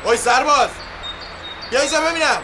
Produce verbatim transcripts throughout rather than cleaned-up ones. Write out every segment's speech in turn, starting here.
اوی سرباز بیا اینجا ببینم.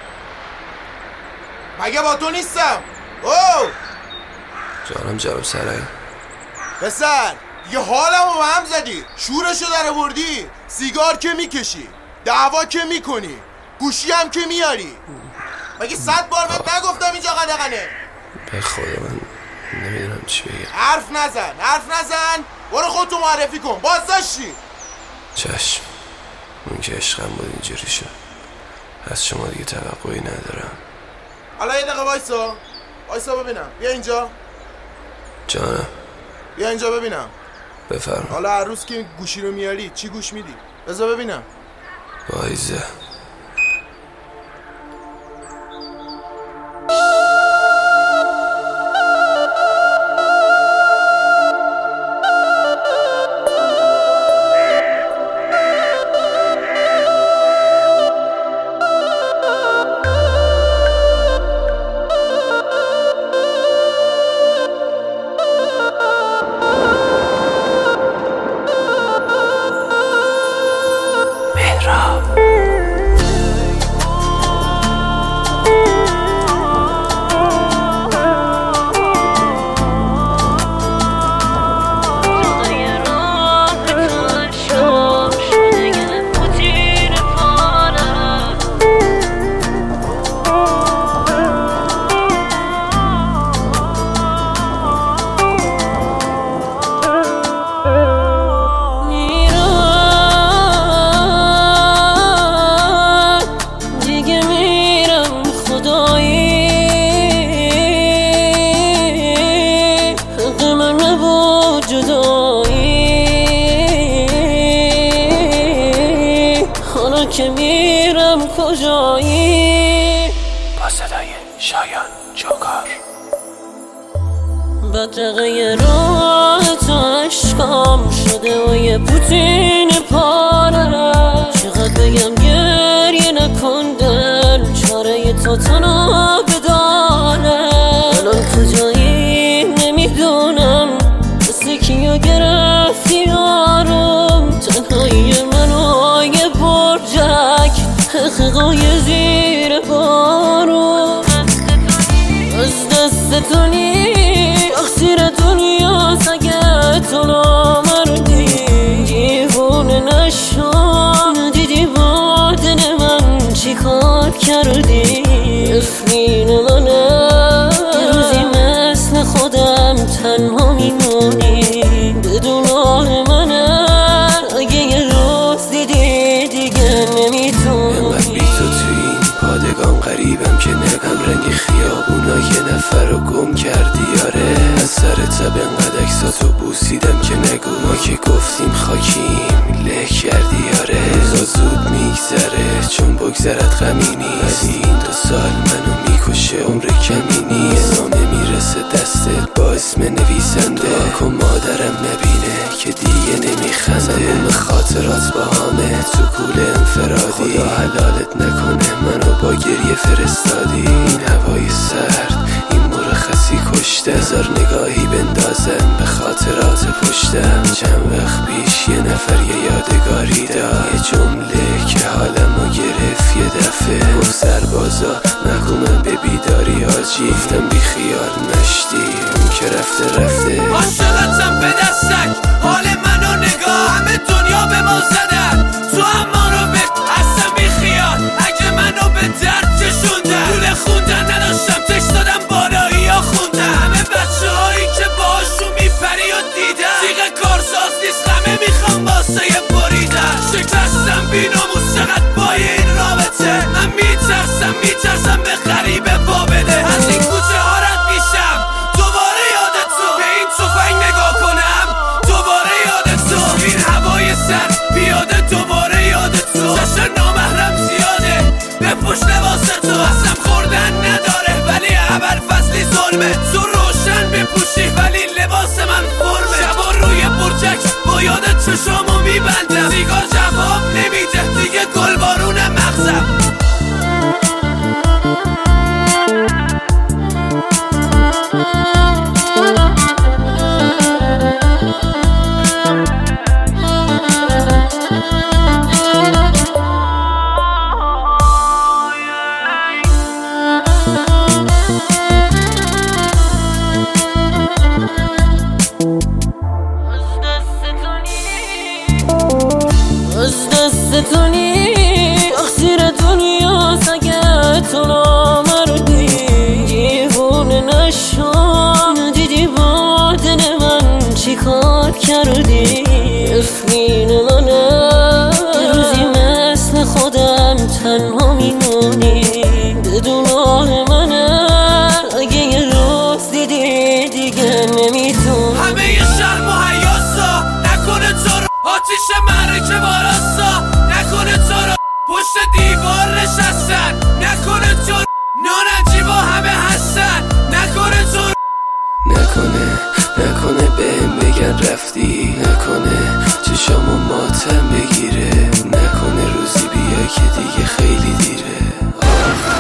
مگه با تو نیستم؟ او جانم جناب سرایی. پسر دیگه حالمو به هم زدی، شورشو در آوردی، سیگار که میکشی، دعوا که میکنی، گوشی هم که میاری. مگه صد بار بهت نگفتم اینجا قدغنه؟ به خدا من نمیدونم چی بگم. حرف نزن حرف نزن برو خودتو معرفی کن. بازداشتی. چشم، اون که عشقم بود اینجوری شد. از شما دیگه توقعی ندارم. حالا یه دقیقه وایسا وایسا ببینم. بیا اینجا. جانم بیا اینجا ببینم. بفرما. حالا هر روز که گوشی رو میاری چی گوش میدی؟ بذار ببینم. وایزه. که میرم کجایی؟ با صدای شایان جوکار. بدرقه راه تو عشقام شده و یه پوتین پاره. چقدر بگم گریه نکن دل، چاره تو تنها بداره. الان کجایی نمیدونم، مثل کیو گرفتی آروم. تنهایی منو یه برجک، حقیقای زیر بارون. از دست تو نی تقصیر دنیاست اگه تو نامردی. دیوونه نشو دیدی با دل من چی کار کردی. افرین منه یه روزی مثل خودم تنها میمونی. بدون آه منه اگه یه روز دیدی دیگه نمیتونی. انقدر بی تو توی این پادگان غریبم که نگم رنگ خیابونا یه نفر رو گم کردی. آره از سر تب انقدر اکساتو بوسیدم که نگو ما که گفتیم خاکیم له کردی. آره روزا زود میگذره چون بگذرد غمی نیست، ولی این دو سال منو میکشه عمر کمی نیست. نامه میرسه دستت با اسم نویسنده، کن مادرم نبینه که دیگه نمیخنده. زمان خاطرات با همه تو کول انفرادی. خدا حلالت نکنه منو با گریه فرستادی. این هوای سرد این مرخصی کشته، بذار نگاهی بندازم به خاطرات پشتم. چند وقت پیش یه نفر یه یادگاری داد، یه جمله که حالمو گرفت یه دفعه. گفت سربازا نگو من به بیداری حاجی. گفتم بی خیال مشتی اون که رفته رفته. عاشقتم به دستک، حال منو نگاه، همه دنیا به ما زدن، تو هم ما رو به اصلا بی خیال. اگه منو به درد کشوندن، لوله خوندن نداشتم تکست دادم بالایی ها خوندن. همه بچه هایی که باشون میپری و دیدن، دیگه کارساز نیست همه میخوام واسه یه بریدن. شکستم بی ناموس چقدر بای این رابطه. من میترسم میترسم به غریبه پا بده. از این کوچه ها رد میشم دوباره یادت تو، به این توفنگ نگاه کنم دوباره یادت تو. این هوای سر بیاده دوباره یادت تو. چشم نامحرم زیاده به پشت لباس تو. اصلا خوردن نداره ولی اول فصلی ظلمه. تو روشن بپوشی ولی لباس من فرمه. شبا روی برجک با یادت چشامو میبندم. سیگار جواب نمیده دیگه گل بارون مغزم. دستتونی تقصیر دنیاست اگه تو نامردی دیوونه نشو ندیدی با دل من چی کار کردی افرین منه روزی مثل خودم تنها میمونی بدون آه منه اگه یه روز دیدی دیگه نمیتونی همه یه شرم و حیاسا نکنه تو رو آتیش مرکه باراستا نکنه تو رو پشت دیوار نشستن نکنه تو رو نانجی با همه هستن نکنه تو رو نکنه نکنه بهم بگن رفتی نکنه چشامو ماتم بگیره نکنه روزی بیا که دیگه خیلی دیره آخ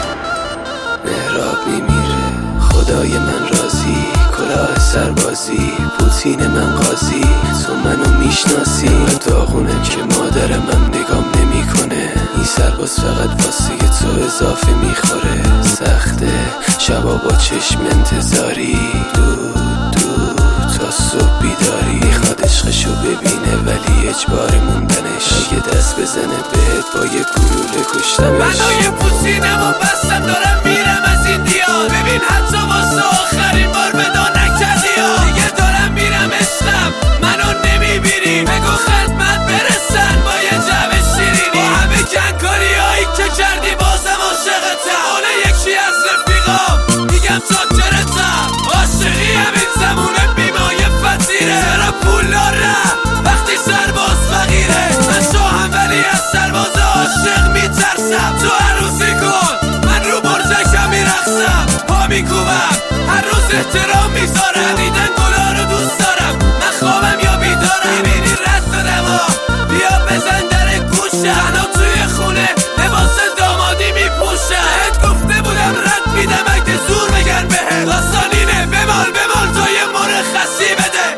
مهراب میمیره خدای من راضی کلاه سربازی پوتین من قاضی تو منو میشناسی من داغونم که مادرم هم نگام نمیکنه این سرباز فقط واسه تو اضافه میخوره سخته شبا با چشم انتظاری دود دود تا صبح بیداری میخواد عشقشو ببینه ولی اجبار موندنش اگه دست بزنه بهت با یه گلوله کشتمش منو یه پوتینم و بستم دارم میرم از این دیار ببین حتی واسه آخرین بار ودا نکردی ها دیگه دارم میرم عشقم منو نمیبینی بگو خدمت برسن با یه جمع شیرینی با همه کنکاری هایی که کردی بازم عاشقتم اونه یکی از رفیقام میگم چاکرتم عاشقی همین زمونه بیمایه فتیره چرا پول دارم وقتی سرباز فقیره من شاهم ولی از سرباز عاشق میترسم تو عروسی کن من رو برجکم میرقصم پا میکوبم هر روز احترام میذارم دیدن گلا رو دوست دارم من خوابم یا بیدارم میبینی رد دادم ها بیا بزن در گوشم تنها توی خونه لباس دامادی میپوشم بهت گفته بودم رد میدم اگه زور بگن بهت داستانینه بمال بمال تا یه مرخصی بده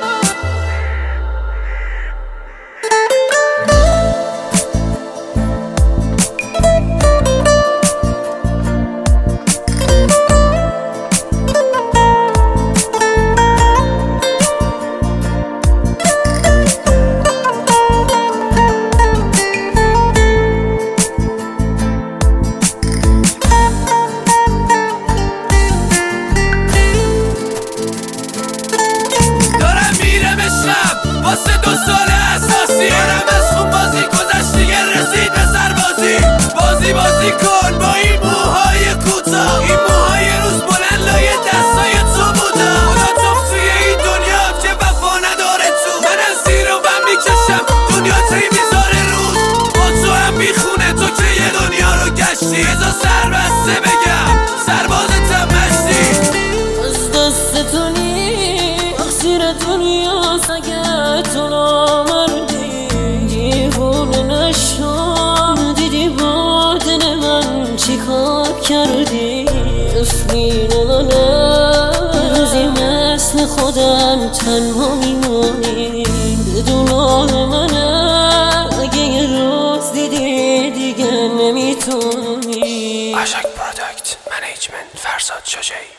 واسه دو سال اساسی دارم از خون بازی گذشت دیگه رسید به سربازی بازی بازی کن با این موهای کوتاه این موهای روز بلند لایه دستای تو بودا خدا توف توی این دنیا که وفا نداره تو من از زیر و بم میکشم دنیا تی میذاره روز با تو هم میخونه تو که یه دنیا رو گشتی ازا سر بسته بگم سربازتم مشتی از دستتونی تقصیر دنیاست اگه تو نامردی دیوونه نشو ندیدی با دل من چی کار کردی افرین منه روزی مثل خودم تنها میمونی بدون آه منه اگه یه روز دیدی دیگه نمیتونی اشک پروداکت منیجمنت فرزاد شجاعی